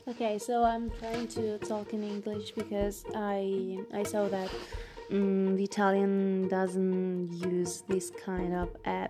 Okay, so I'm trying to talk in English because I saw that the Italian doesn't use this kind of app,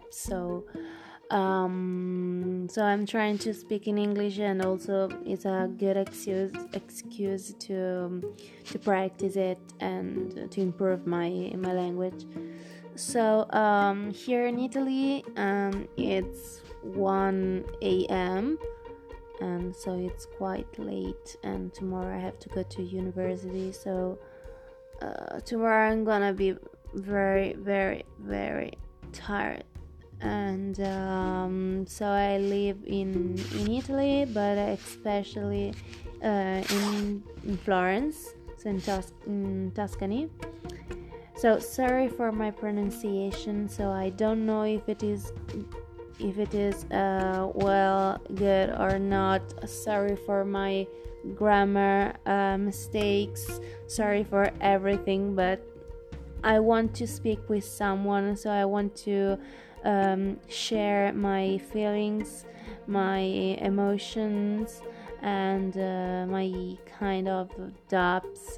so I'm trying to speak in English, and also it's a good excuse to practice it and to improve my language. So here in Italy, it's 1 a.m. and so it's quite late, and tomorrow I have to go to university. So tomorrow I'm gonna be very, very, very tired. And so I live in Italy, but especially in Florence, so in Tuscany. So sorry for my pronunciation. So I don't know if it is well, good or not. Sorry for my grammar mistakes. Sorry for everything, but I want to speak with someone, so I want to share my feelings, my emotions, and my kind of doubts,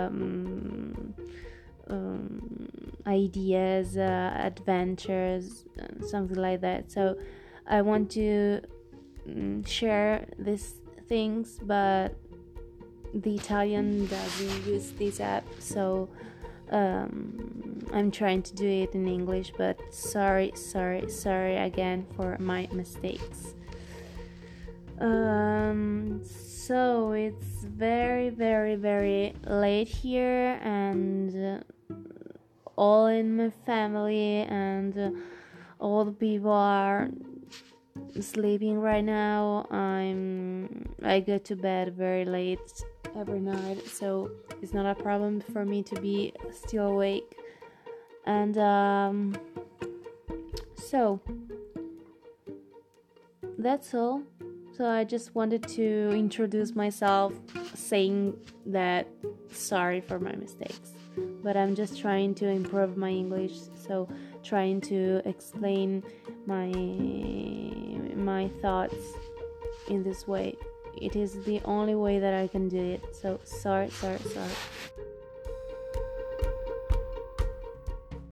ideas, adventures, something like that. So I want to share these things, but the Italian doesn't use this app, so I'm trying to do it in English, but sorry again for my mistakes. So it's very, very, very late here, and all in my family and all the people are sleeping right now. I go to bed very late every night, so it's not a problem for me to be still awake. And so that's all. So I just wanted to introduce myself, saying that sorry for my mistakes, but I'm just trying to improve my English, so trying to explain my thoughts in this way. It is the only way that I can do it. So sorry.